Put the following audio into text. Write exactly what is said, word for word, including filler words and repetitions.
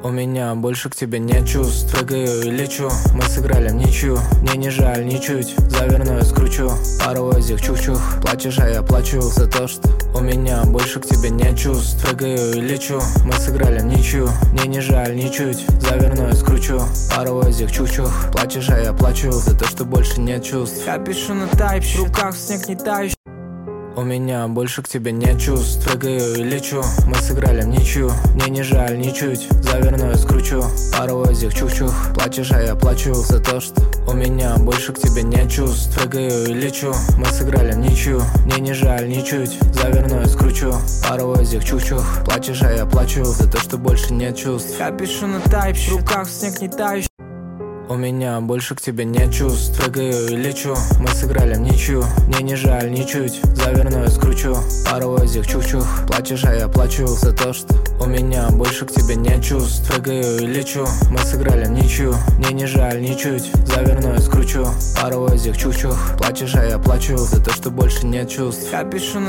У меня больше к тебе нет чувств. Прыгаю и лечу, мы сыграли в ничью. Мне не жаль ничуть, заверну и скручу паровозик чух-чух. Плачешь, а я плачу за то, что у меня больше к тебе нет чувств. Прыгаю и лечу, мы сыграли в ничью. Мне не жаль ничуть, заверну и скручу паровозик чух-чух. Плачешь, а я плачу за то, что больше нет чувств. Я пишу на тайпе, в руках снег не тающий. У меня больше к тебе нет чувств. Прыгаю и лечу, мы сыграли в ничью. Мне не жаль ничуть, заверну и скручу паровозик чух-чух. Плачешь, а я плачу за то, что у меня больше к тебе нет чувств. Прыгаю и лечу, мы сыграли в ничью. Мне не жаль ничуть, заверну и скручу паровозик чух-чух. Плачешь, а я плачу за то, что больше нет чувств. Я пишу на тайпе, в руках снег не тающий. У меня больше к тебе нет чувств. Прыгаю и лечу, мы сыграли в ничью. Мне не жаль ничуть, заверну и скручу паровозик чух-чух. Плачешь, а я плачу за то, что у меня больше к тебе нет чувств. Прыгаю и лечу, мы сыграли в ничью. Мне не жаль ничуть, заверну и скручу паровозик чух-чух. Плачешь, а я плачу за то, что больше нет чувств. Я пишу на